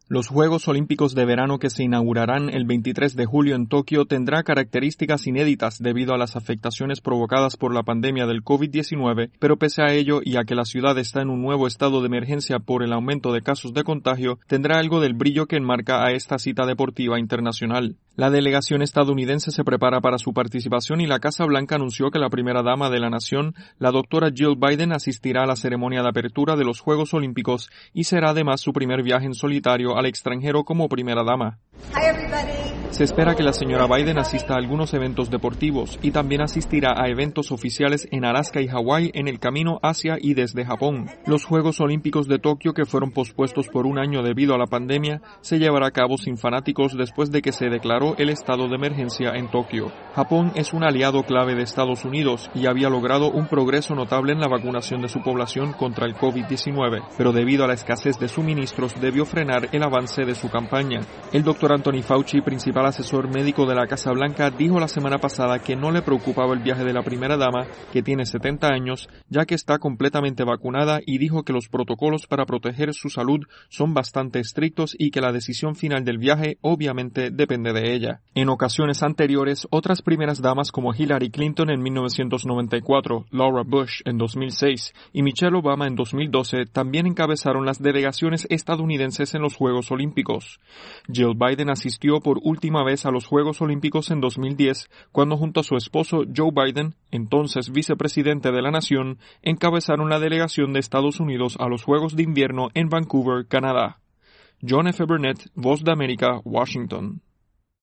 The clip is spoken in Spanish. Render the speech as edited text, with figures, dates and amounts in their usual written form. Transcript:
Los Juegos Olímpicos de Verano que se inaugurarán el 23 de julio en Tokio tendrá características inéditas debido a las afectaciones provocadas por la pandemia del COVID-19, pero pese a ello y a que la ciudad está en un nuevo estado de emergencia por el aumento de casos de contagio, tendrá algo del brillo que enmarca a esta cita deportiva internacional. La delegación estadounidense se prepara para su participación y la Casa Blanca anunció que la primera dama de la nación, la doctora Jill Biden, asistirá a la ceremonia de apertura de los Juegos Olímpicos y será además su primer viaje en solitario al extranjero como primera dama. Se espera que la señora Biden asista a algunos eventos deportivos y también asistirá a eventos oficiales en Alaska y Hawái en el camino hacia y desde Japón. Los Juegos Olímpicos de Tokio, que fueron pospuestos por un año debido a la pandemia, se llevará a cabo sin fanáticos después de que se declaró el estado de emergencia en Tokio. Japón es un aliado clave de Estados Unidos y había logrado un progreso notable en la vacunación de su población contra el COVID-19, pero debido a la escasez de suministros debió frenar el avance de su campaña. El Dr. Anthony Fauci, principal asesor médico de la Casa Blanca, dijo la semana pasada que no le preocupaba el viaje de la primera dama, que tiene 70 años, ya que está completamente vacunada, y dijo que los protocolos para proteger su salud son bastante estrictos y que la decisión final del viaje obviamente depende de ella. En ocasiones anteriores, otras primeras damas como Hillary Clinton en 1994, Laura Bush en 2006 y Michelle Obama en 2012 también encabezaron las delegaciones estadounidenses en los Juegos Olímpicos. Jill Biden asistió por última vez a los Juegos Olímpicos en 2010, cuando junto a su esposo Joe Biden, entonces vicepresidente de la nación, encabezaron la delegación de Estados Unidos a los Juegos de Invierno en Vancouver, Canadá. John F. Burnett, Voz de América, Washington.